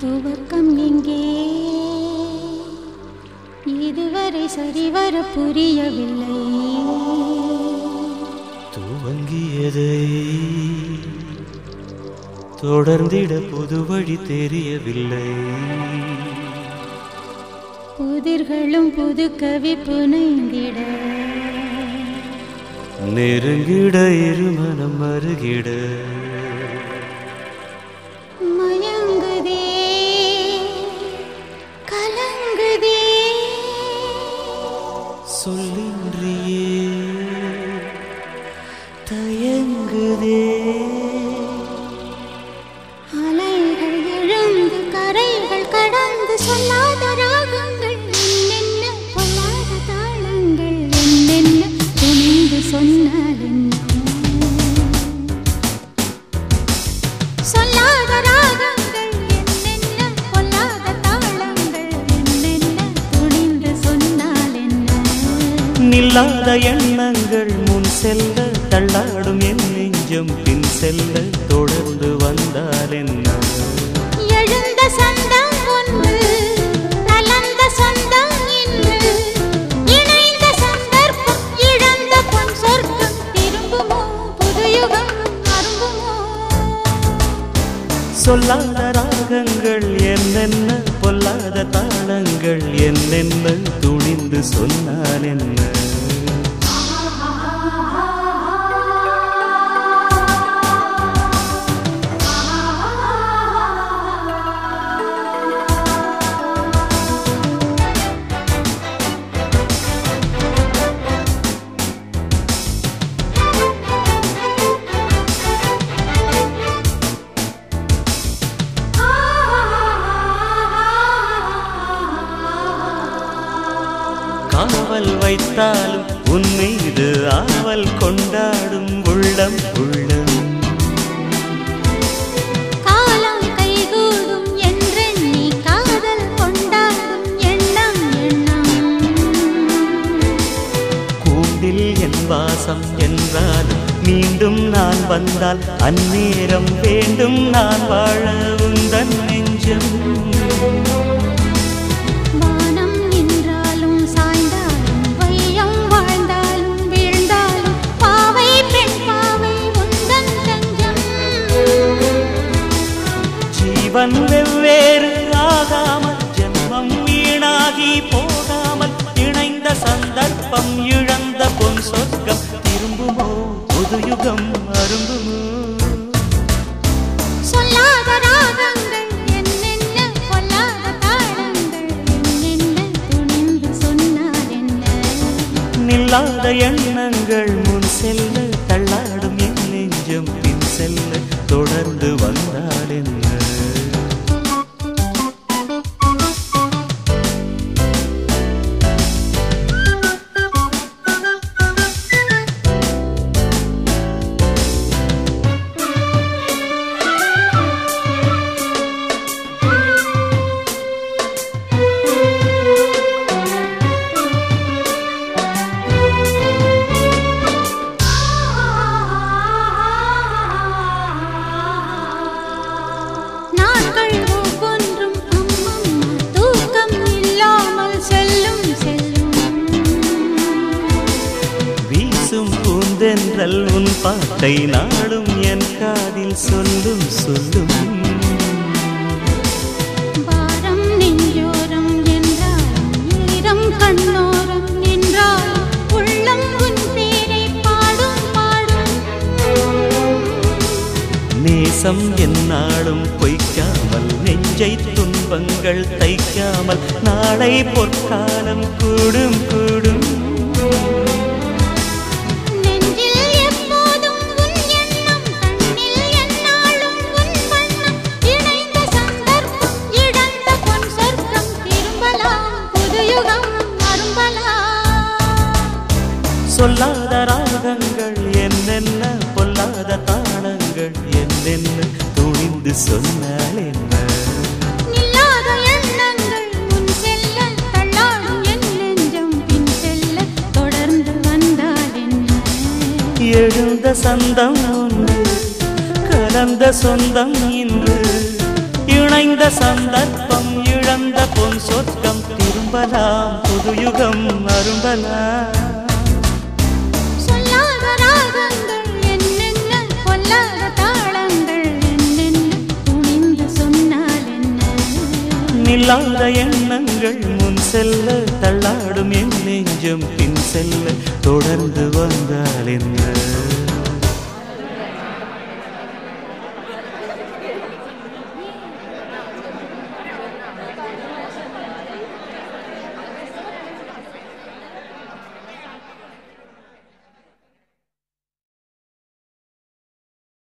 துவக்கம் எங்கே இதுவரை சரிவர புரியவில்லை. துவங்கியதை தொடர்ந்திட புது வழி தெரியவில்லை. புதிர்களும் புது கவி புனைந்திட நெருங்கிட இருமனம் அருகிட மயங்குதே கலங்குதே சொல்லின்றியே தயங்குதே. அலைகள் எழுந்து கரைகள் கடந்து சொல்லாத ராகங்கள் என்னென்ன பொல்லாத தாளங்கள் என்னென்ன துணிந்து சொன்னால் என்ன. சொல்லாத ராகங்கள் என்னென்ன பொல்லாத தாளங்கள் என்னென்ன துணிந்து சொன்னால் என்ன. நில்லாத எண்ணங்கள் முன் செல்ல தள்ளாடும் என் நெஞ்சம் பின் செல்ல தொடர்ந்து வந்தால் என்ன. எழுந்த சந்தம் ஒன்று கலந்த சொந்தம் இன்று இணைந்த சந்தர்ப்பம் இழந்த பொன் சொர்க்கம் திரும்புமோ புதுயுகம் அரும்புமோ. சொல்லாத ராகங்கள் என்னென்ன பொல்லாத தாளங்கள் என்னென்ன துணிந்து சொன்னால் என்ன. காவல் வைத்தாலும் உன் மீது ஆவல் கொண்டாடும் உள்ளம் உள்ளம். காலம் கைகூடும் என்றெண்ணி காதல் கொண்டாடும் எண்ணம் எண்ணம். கூண்டில் என் வாசம் என்றாலும் மீண்டும் நான் வந்தால் அந்நேரம் வேண்டும் நான் வாழ உந்தன் நெஞ்சம். வானம் நின்றாலும் சாய்ந்தாலும் வையம் வாழ்ந்தாலும் வீழ்ந்தாலும் பாவை பெண் பாவை உந்தன் தஞ்சம். ஜீவன் வெவ்வேறு ஆகாமல் ஜென்மம் வீணாகி போகாமல் இணைந்த சந்தர்ப்பம் இழந்த பொன் சொர்க்கம் திரும்புமோ புதுயுகம் அரும்புமோ. சொல்லாத ராகங்கள் என்னென்ன பொல்லாத தாளங்கள் என்னென்ன துணிந்து சொன்னால் என்ன. நில்லாத எண்ணங்கள் முன் செல்ல தள்ளாடும் என் நெஞ்சம் பின் செல்ல தொடர்ந்து வந்தால் என்ன. நாட்கள் ஒவ்வொன்றும் அம்மம்மா தூக்கம் இல்லாமல் செல்லும் செல்லும். வீசும் பூந்தென்றல் உன் பாட்டை நாடும் என் காதில் சொல்லும் சொல்லும். பாரம் நெஞ்சோரம் என்றாலும் ஈரம் கண்ணோரம் நின்றாலும் உள்ளம் உன் பேரை பாடும் பாடும். நேசம் என்னாலும் பொய்க்காமல் நெஞ்சை துன்பங்கள் தைக்காமல் நாளை பொற்காலம் கூடும் கூடும். நெஞ்சில் எப்போதும் உன் எண்ணம் கண்ணில் எந்நாளும் உன் வண்ணம் இணைந்த சந்தர்ப்பம் இழந்த பொன் சொர்க்கம் திரும்பலாம் புதுயுகம் அரும்பலாம். சொல்லாத ராகங்கள் என்னென்ன பொல்லாத தாளங்கள் என்னென்ன துணிந்து சொன்னால் என்ன. நில்லாத எண்ணங்கள் முன் செல்ல தள்ளாடும் என் நெஞ்சம் பின் செல்ல தொடர்ந்து வந்தால் என்ன. எழுந்த சந்தம் ஒன்று கலந்த சொந்தம் இன்று இணை இணைந்த சந்தர்ப்பம் இழந்த பொன் சொர்க்கம் திரும்பலாம் புதுயுகம் அரும்பலாம் சொல்லாத ராகங்கள் என்னென்ன பொல்லாத தாளங்கள் என்னென்ன துணிந்து சொன்னால் என்ன நில்லாத எண்ணங்கள் முன் செல்ல தள்ளாடும் என் நெஞ்சம் பின் செல்ல தொடர்ந்து வந்தால் என்ன